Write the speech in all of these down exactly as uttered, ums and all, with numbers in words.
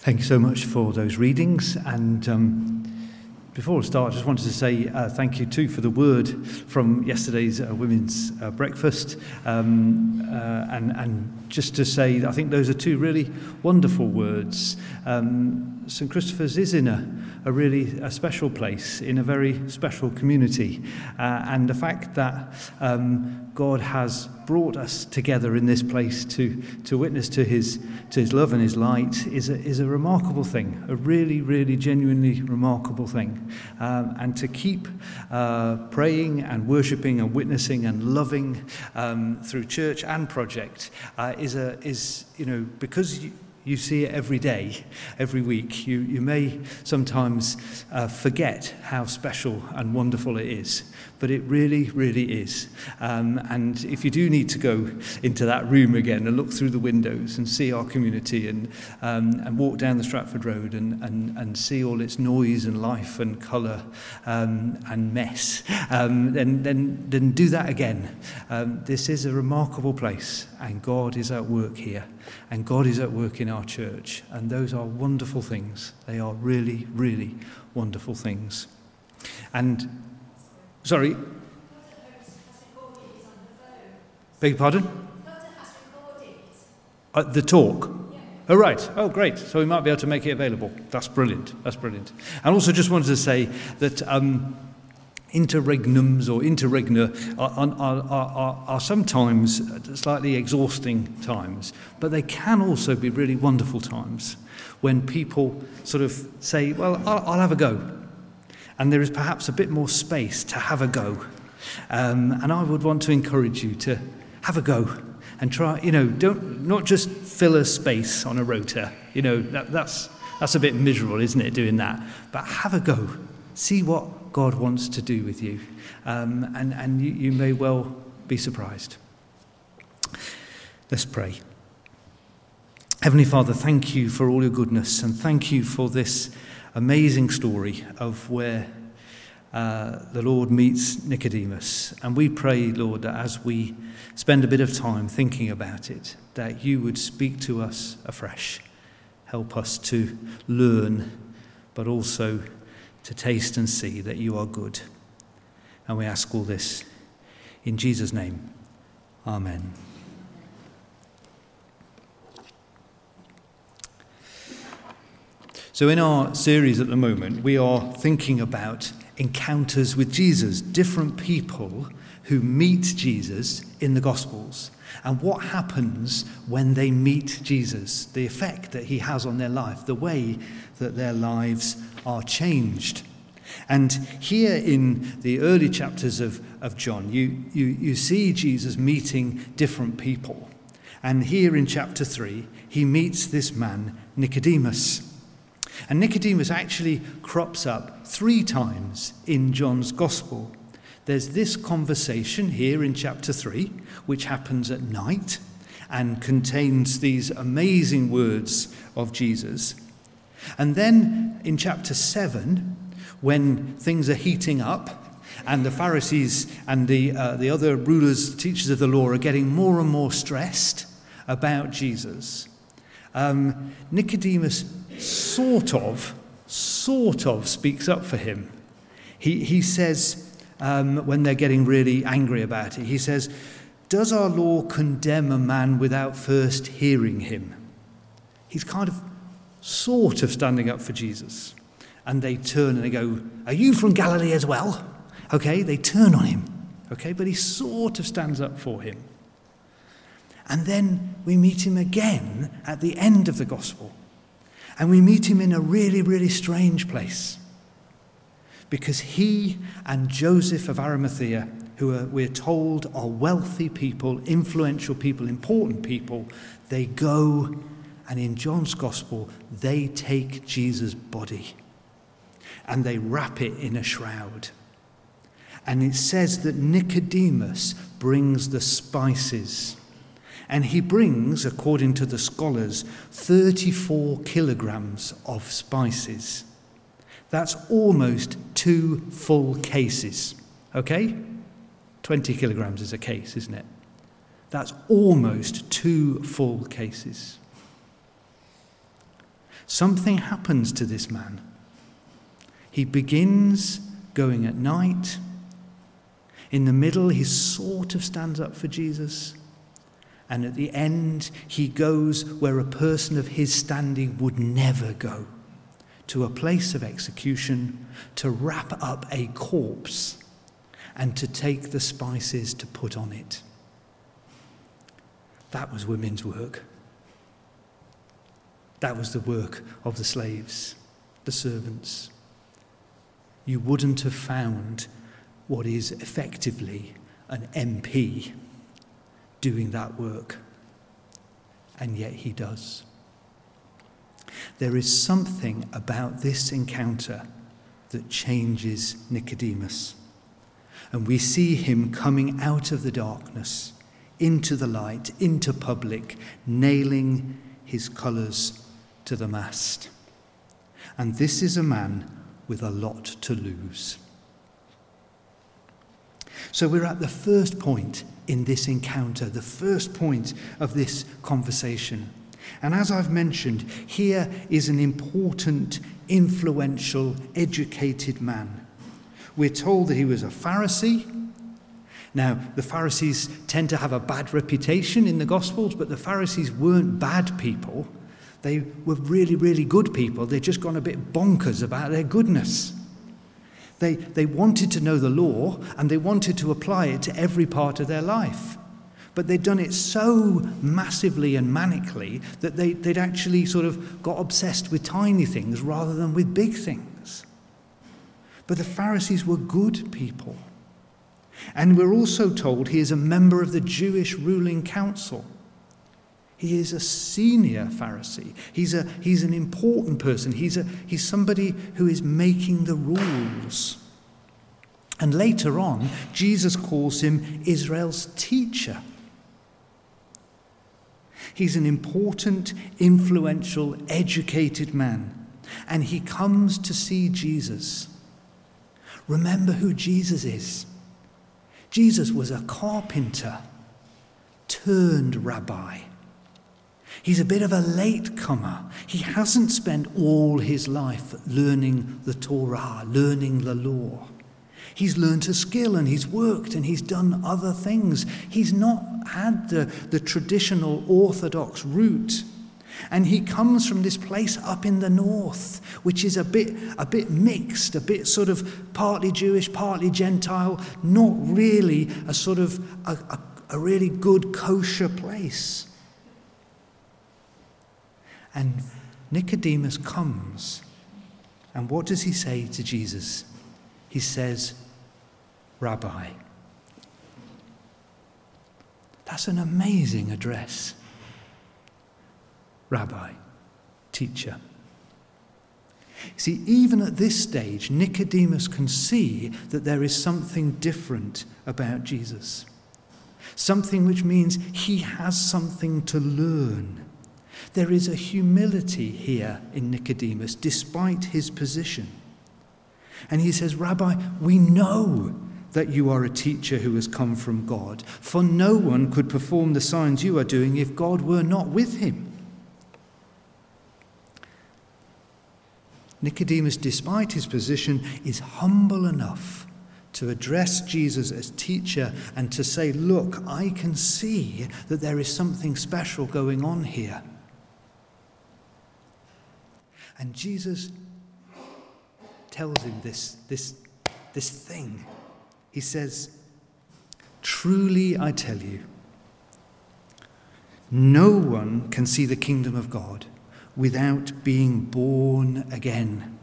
Thank you so much for those readings. And um, before we start, I just wanted to say uh, thank you too for the word from yesterday's uh, women's uh, breakfast. Um, uh, and, and just to say, I think those are two really wonderful words. Um, Saint Christopher's is in a, a really a special place, in a very special community. Uh, and the fact that um, God has brought us together in this place to, to witness to his to his love and his light is a, is a remarkable thing, a really, really genuinely remarkable thing. Um, and to keep uh, praying and worshipping and witnessing and loving um, through church and project uh, is a is you know because you, you see it every day, every week. You you may sometimes uh, forget how special and wonderful it is, but it really, really is. Um, and if you do need to go into that room again and look through the windows and see our community and um, and walk down the Stratford Road and, and, and see all its noise and life and colour um, and mess, um, then, then, then do that again. Um, this is a remarkable place, and God is at work here. And God is at work in our church. And those are wonderful things. They are really, really wonderful things. And, sorry? Beg your pardon? Uh, the talk? Yeah. Oh, right. Oh, great. So we might be able to make it available. That's brilliant. That's brilliant. And also just wanted to say that um, interregnums or interregna are, are, are, are sometimes slightly exhausting times, but they can also be really wonderful times when people sort of say, well, I'll, I'll have a go. And there is perhaps a bit more space to have a go. Um, and I would want to encourage you to have a go and try, you know, don't not just fill a space on a rota. You know, that, that's that's a bit miserable, isn't it, doing that? But have a go. See what God wants to do with you. Um, and and you, you may well be surprised. Let's pray. Heavenly Father, thank you for all your goodness, and thank you for this amazing story of where uh, the Lord meets Nicodemus. And we pray, Lord, that as we spend a bit of time thinking about it, that you would speak to us afresh. Help us to learn, but also to taste and see that you are good. And we ask all this in Jesus' name. Amen. So in our series at the moment, we are thinking about encounters with Jesus, different people who meet Jesus in the Gospels, and what happens when they meet Jesus, the effect that he has on their life, the way that their lives are changed. And here in the early chapters of, of John, you, you, you see Jesus meeting different people. And here in chapter three, he meets this man, Nicodemus. And Nicodemus actually crops up three times in John's Gospel. There's this conversation here in chapter three, which happens at night and contains these amazing words of Jesus. And then in chapter seven, when things are heating up and the Pharisees and the uh, the other rulers, teachers of the law are getting more and more stressed about Jesus, um, Nicodemus sort of, sort of speaks up for him. He, he says, um, when they're getting really angry about it, he says, does our law condemn a man without first hearing him? He's kind of sort of standing up for Jesus. And they turn and they go, are you from Galilee as well? Okay, they turn on him. Okay, but he sort of stands up for him. And then we meet him again at the end of the Gospel. And we meet him in a really, really strange place. Because he and Joseph of Arimathea, who are, we're told are wealthy people, influential people, important people, they go, and in John's Gospel, they take Jesus' body and they wrap it in a shroud. And it says that Nicodemus brings the spices. And he brings, according to the scholars, thirty-four kilograms of spices. That's almost two full cases, okay? twenty kilograms is a case, isn't it? That's almost two full cases. Something happens to this man. He begins going at night. In the middle, he sort of stands up for Jesus. And at the end, he goes where a person of his standing would never go, to a place of execution, to wrap up a corpse and to take the spices to put on it. That was women's work. That was the work of the slaves, the servants. You wouldn't have found what is effectively an M P doing that work, and yet he does. There is something about this encounter that changes Nicodemus, and we see him coming out of the darkness into the light, into public, nailing his colours to the mast. And this is a man with a lot to lose. So we're at the first point in this encounter, the first point of this conversation. And as I've mentioned, here is an important, influential, educated man. We're told that he was a Pharisee. Now, the Pharisees tend to have a bad reputation in the Gospels, but the Pharisees weren't bad people. They were really, really good people. They'd just gone a bit bonkers about their goodness. They, they wanted to know the law, and they wanted to apply it to every part of their life. But they'd done it so massively and manically that they, they'd actually sort of got obsessed with tiny things rather than with big things. But the Pharisees were good people. And we're also told he is a member of the Jewish ruling council. He is a senior Pharisee. He's a he's an important person. He's a he's somebody who is making the rules. And later on, Jesus calls him Israel's teacher. He's an important, influential, educated man. And he comes to see Jesus. Remember who Jesus is. Jesus was a carpenter turned rabbi. He's a bit of a latecomer. He hasn't spent all his life learning the Torah, learning the law. He's learned a skill and he's worked and he's done other things. He's not had the, the traditional Orthodox route. And he comes from this place up in the north, which is a bit a bit mixed, a bit sort of partly Jewish, partly Gentile, not really a sort of a, a, a really good kosher place. And Nicodemus comes, and what does he say to Jesus? He says, Rabbi. That's an amazing address. Rabbi, teacher. See, even at this stage, Nicodemus can see that there is something different about Jesus. Something which means he has something to learn. There is a humility here in Nicodemus, despite his position. And he says, Rabbi, we know that you are a teacher who has come from God, for no one could perform the signs you are doing if God were not with him. Nicodemus, despite his position, is humble enough to address Jesus as teacher and to say, look, I can see that there is something special going on here. And Jesus tells him this, this, this thing. He says, truly I tell you, no one can see the kingdom of God without being born again.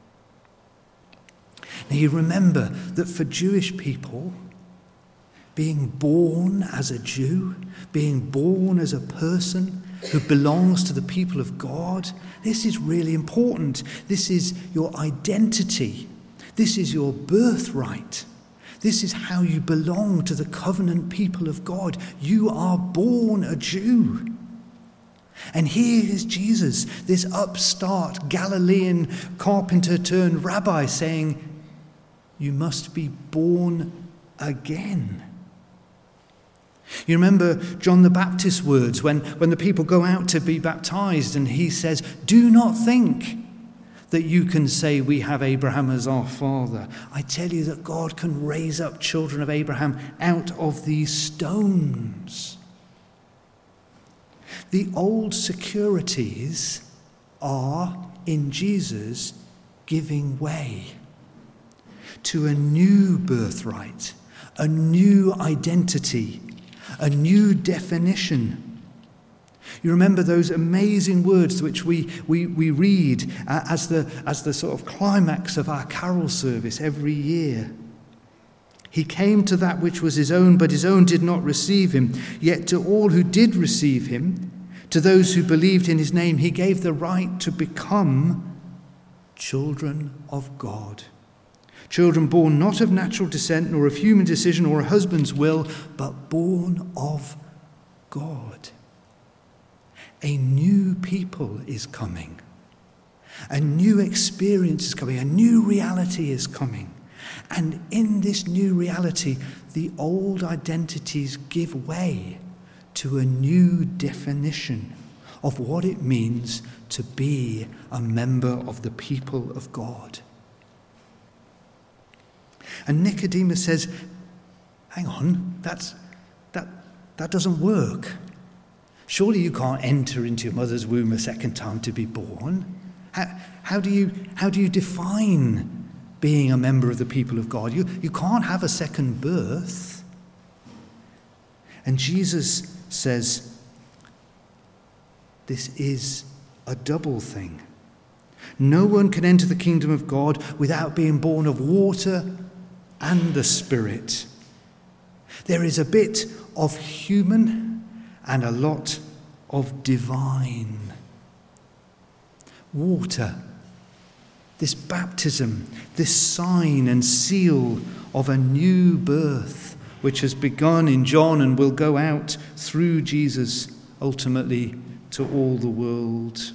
Now you remember that for Jewish people, being born as a Jew, being born as a person who belongs to the people of God, this is really important. This is your identity. This is your birthright. This is how you belong to the covenant people of God. You are born a Jew. And here is Jesus, this upstart Galilean carpenter turned rabbi, saying, you must be born again. You remember John the Baptist's words when, when the people go out to be baptized, and he says, "Do not think that you can say we have Abraham as our father. I tell you that God can raise up children of Abraham out of these stones." The old securities are in Jesus giving way to a new birthright, a new identity, a new definition. You remember those amazing words which we, we, we read uh, as, the, as the sort of climax of our carol service every year. "He came to that which was his own, but his own did not receive him. Yet to all who did receive him, to those who believed in his name, he gave the right to become children of God. Children born not of natural descent, nor of human decision or a husband's will, but born of God." A new people is coming. A new experience is coming. A new reality is coming. And in this new reality, the old identities give way to a new definition of what it means to be a member of the people of God. And Nicodemus says, "Hang on, that's, that, that doesn't work. Surely you can't enter into your mother's womb a second time to be born. How, how, do, you, how do you define being a member of the people of God? You, you can't have a second birth." And Jesus says, this is a double thing. No one can enter the kingdom of God without being born of water and the Spirit. There is a bit of human and a lot of divine. Water, this baptism, this sign and seal of a new birth, which has begun in John and will go out through Jesus ultimately to all the world.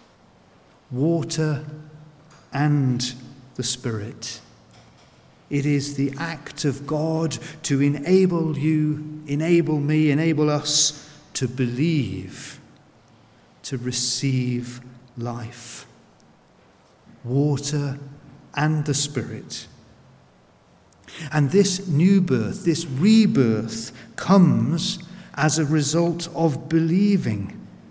Water and the Spirit. It is the act of God to enable you, enable me, enable us to believe, to receive life. Water and the Spirit. And this new birth, this rebirth, comes as a result of believing.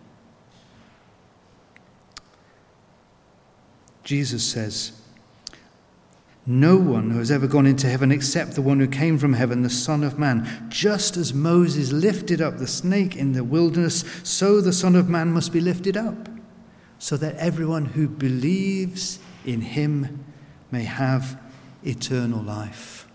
Jesus says, "No one who has ever gone into heaven except the one who came from heaven, the Son of Man. Just as Moses lifted up the snake in the wilderness, so the Son of Man must be lifted up, so that everyone who believes in him may have eternal life."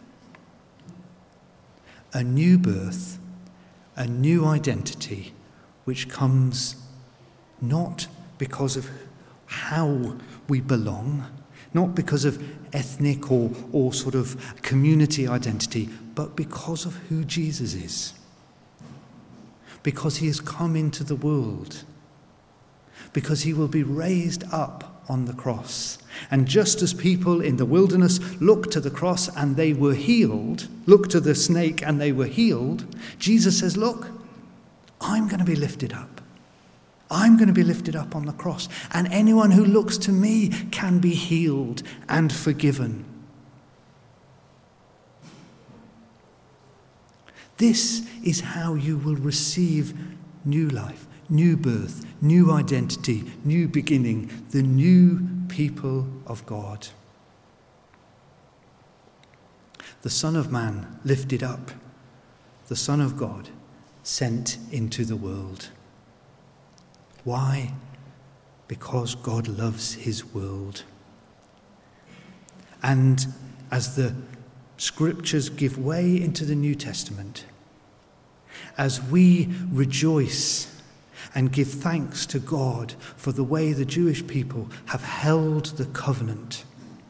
A new birth, a new identity, which comes not because of how we belong, not because of ethnic or, or sort of community identity, but because of who Jesus is. Because he has come into the world. Because he will be raised up on the cross. And just as people in the wilderness looked to the cross and they were healed, looked to the snake and they were healed, Jesus says, look, I'm going to be lifted up. I'm going to be lifted up on the cross, and anyone who looks to me can be healed and forgiven. This is how you will receive new life, new birth, new identity, new beginning, the new people of God. The Son of Man lifted up, the Son of God sent into the world. Why? Because God loves his world. And as the scriptures give way into the New Testament, as we rejoice and give thanks to God for the way the Jewish people have held the covenant,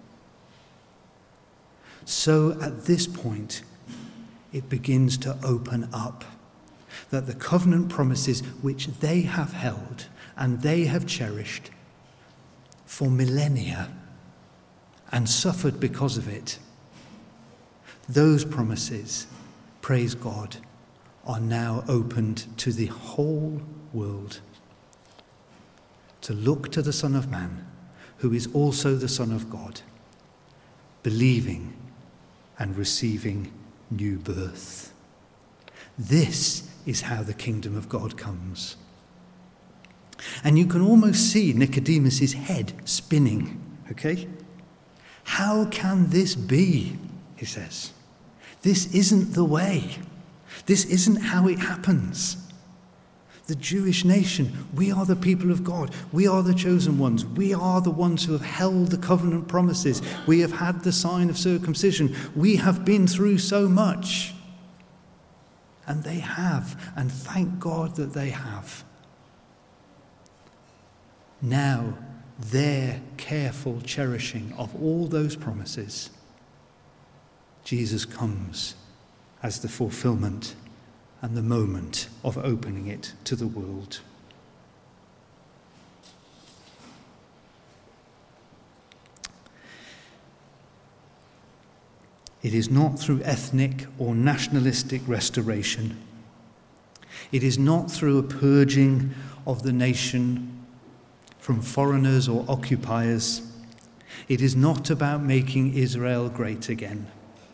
so at this point it begins to open up. That the covenant promises which they have held and they have cherished for millennia and suffered because of it, those promises, praise God, are now opened to the whole world to look to the Son of Man, who is also the Son of God, believing and receiving new birth. This is how the kingdom of God comes. And you can almost see Nicodemus' head spinning, okay? How can this be? He says. This isn't the way. This isn't how it happens. The Jewish nation, we are the people of God. We are the chosen ones. We are the ones who have held the covenant promises. We have had the sign of circumcision. We have been through so much. And they have, and thank God that they have. Now, their careful cherishing of all those promises, Jesus comes as the fulfillment and the moment of opening it to the world. It is not through ethnic or nationalistic restoration. It is not through a purging of the nation from foreigners or occupiers. It is not about making Israel great again.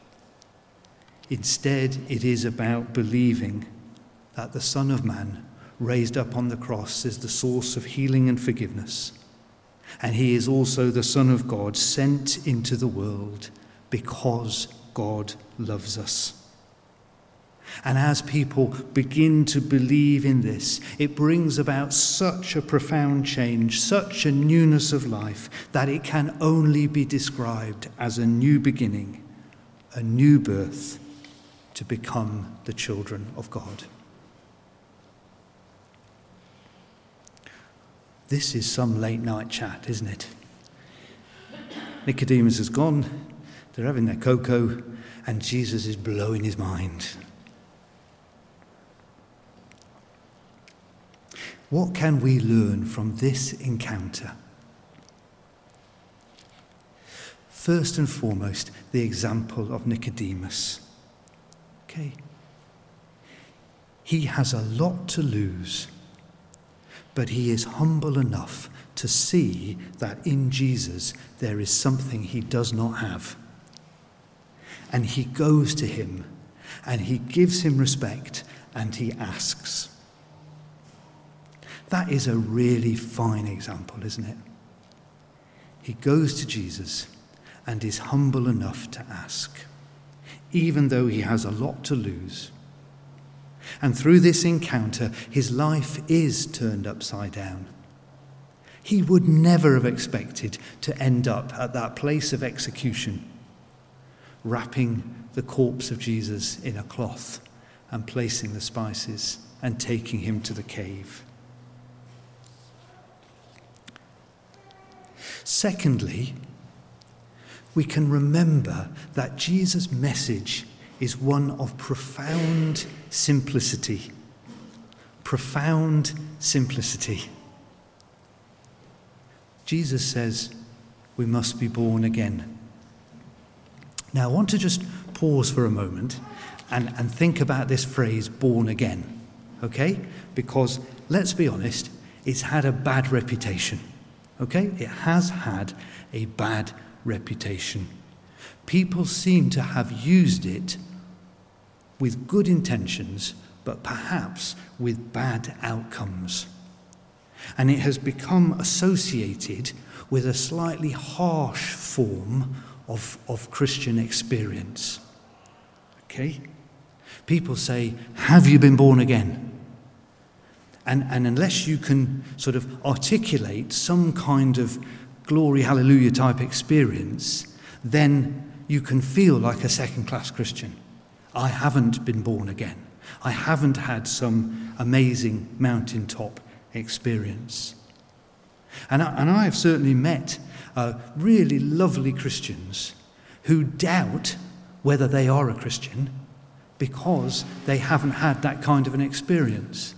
Instead, it is about believing that the Son of Man, raised up on the cross, is the source of healing and forgiveness. And he is also the Son of God, sent into the world because God loves us. And as people begin to believe in this, it brings about such a profound change, such a newness of life, that it can only be described as a new beginning, a new birth, to become the children of God. This is some late night chat, isn't it? Nicodemus has gone, they're having their cocoa, and Jesus is blowing his mind. What can we learn from this encounter? First and foremost, the example of Nicodemus. Okay. He has a lot to lose, but he is humble enough to see that in Jesus there is something he does not have. And he goes to him, and he gives him respect, and he asks. That is a really fine example, isn't it? He goes to Jesus and is humble enough to ask, even though he has a lot to lose. And through this encounter, his life is turned upside down. He would never have expected to end up at that place of execution, wrapping the corpse of Jesus in a cloth and placing the spices and taking him to the cave. Secondly, we can remember that Jesus' message is one of profound simplicity. Profound simplicity. Jesus says we must be born again. Now, I want to just pause for a moment and, and think about this phrase, born again, okay? Because, let's be honest, it's had a bad reputation, okay? It has had a bad reputation. People seem to have used it with good intentions, but perhaps with bad outcomes. And it has become associated with a slightly harsh form of, of Christian experience. Okay? People say, have you been born again? And, and unless you can sort of articulate some kind of glory, hallelujah type experience, then you can feel like a second-class Christian. I haven't been born again. I haven't had some amazing mountaintop experience. And I, and I have certainly met uh, really lovely Christians who doubt whether they are a Christian because they haven't had that kind of an experience.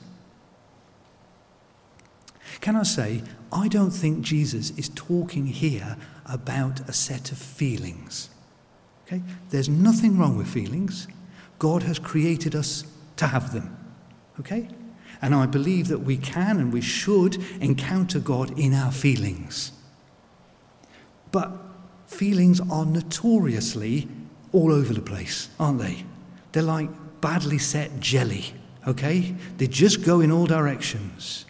Can I say, I don't think Jesus is talking here about a set of feelings. Okay? There's nothing wrong with feelings. God has created us to have them. Okay? And I believe that we can and we should encounter God in our feelings. But feelings are notoriously all over the place, aren't they? They're like badly set jelly, okay? They just go in all directions.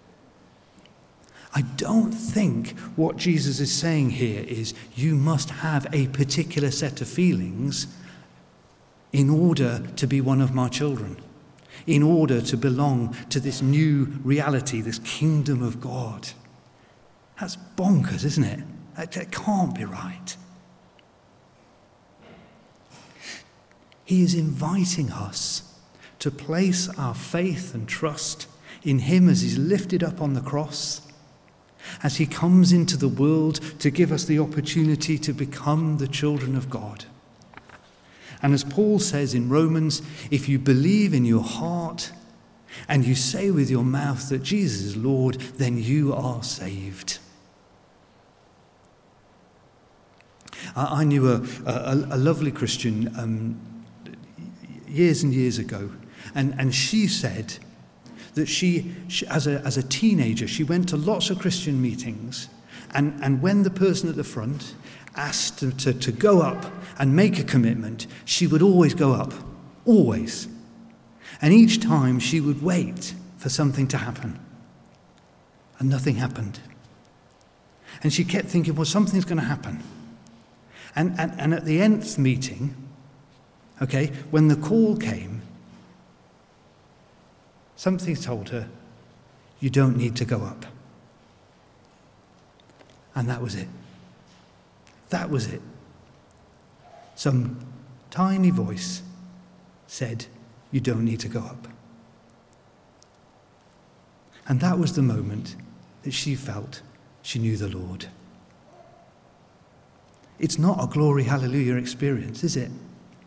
I don't think what Jesus is saying here is you must have a particular set of feelings in order to be one of my children, in order to belong to this new reality, this kingdom of God. That's bonkers, isn't it? That, that can't be right. He is inviting us to place our faith and trust in him as he's lifted up on the cross, as he comes into the world to give us the opportunity to become the children of God. And as Paul says in Romans, if you believe in your heart and you say with your mouth that Jesus is Lord, then you are saved. I, I knew a, a, a lovely Christian um, years and years ago, and, and she said that she, she as a as a teenager, she went to lots of Christian meetings, and, and when the person at the front asked to, to, to go up and make a commitment, she would always go up, always. And each time she would wait for something to happen, and nothing happened. And she kept thinking, well, something's going to happen. And, and, and at the nth meeting, okay, when the call came, something told her, you don't need to go up. And that was it. That was it. Some tiny voice said, you don't need to go up. And that was the moment that she felt she knew the Lord. It's not a glory hallelujah experience, is it?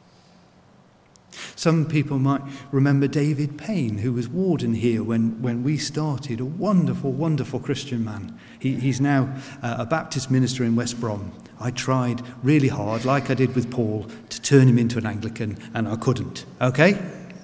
Some people might remember David Payne, who was warden here when, when we started, a wonderful, wonderful Christian man. He, he's now uh, a Baptist minister in West Brom. I tried really hard, like I did with Paul, to turn him into an Anglican, and I couldn't. Okay?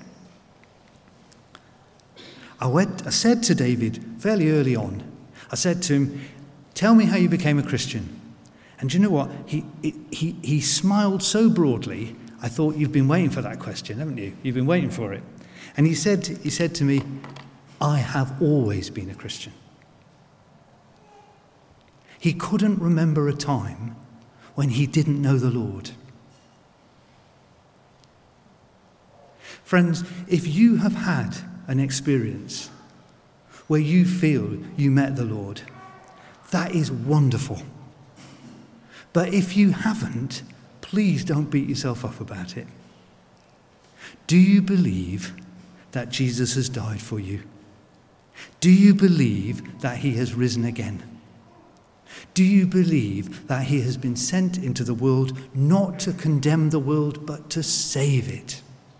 I, went, I said to David fairly early on, I said to him, tell me how you became a Christian. And do you know what? He, he, he smiled so broadly, I thought, you've been waiting for that question, haven't you? You've been waiting for it. And he said, he said to me, I have always been a Christian. He couldn't remember a time when he didn't know the Lord. Friends, if you have had an experience where you feel you met the Lord, that is wonderful. But if you haven't, please don't beat yourself up about it. Do you believe that Jesus has died for you? Do you believe that he has risen again? Do you believe that he has been sent into the world not to condemn the world, but to save it?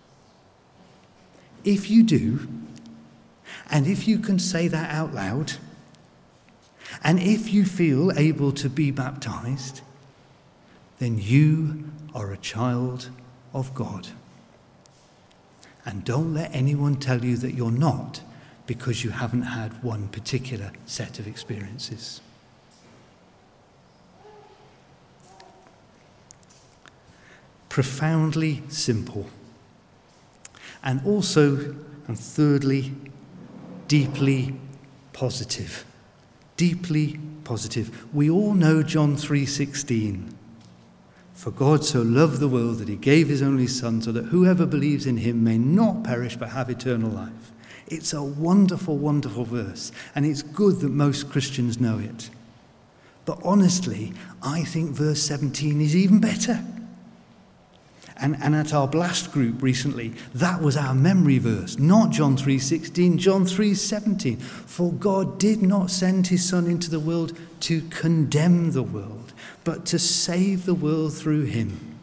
If you do, and if you can say that out loud, and if you feel able to be baptized, then you are a child of God. And don't let anyone tell you that you're not because you haven't had one particular set of experiences. Profoundly simple. And also, and thirdly, deeply positive. Deeply positive. We all know John three sixteen. For God so loved the world that he gave his only Son, so that whoever believes in him may not perish but have eternal life. It's a wonderful, wonderful verse, and it's good that most Christians know it. But honestly, I think verse seventeen is even better. And, and at our blast group recently, that was our memory verse. Not John three sixteen, John three seventeen. For God did not send his Son into the world to condemn the world, but to save the world through him.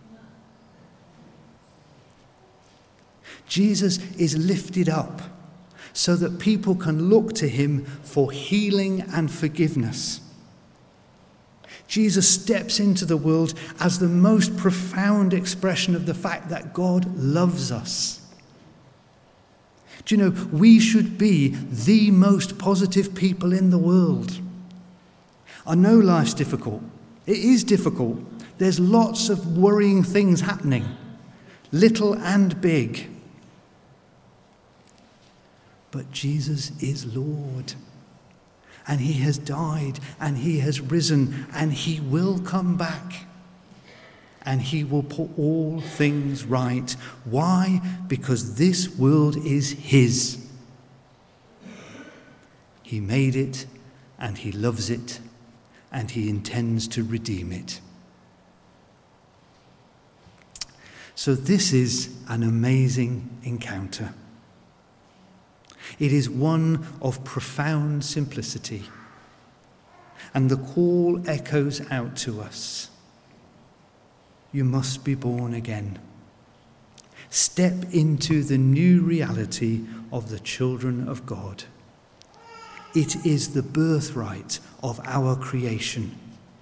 Jesus is lifted up so that people can look to him for healing and forgiveness. Jesus steps into the world as the most profound expression of the fact that God loves us. Do you know, we should be the most positive people in the world. I know life's difficult. It is difficult. There's lots of worrying things happening, little and big. But Jesus is Lord. And he has died, and he has risen, and he will come back. And he will put all things right. Why? Because this world is his. He made it, and he loves it, and he intends to redeem it. So this is an amazing encounter. It is one of profound simplicity. And the call echoes out to us. You must be born again. Step into the new reality of the children of God. It is the birthright of our creation.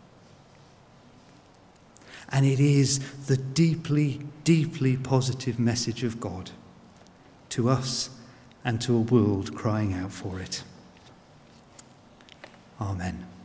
And it is the deeply, deeply positive message of God to us and to a world crying out for it. Amen.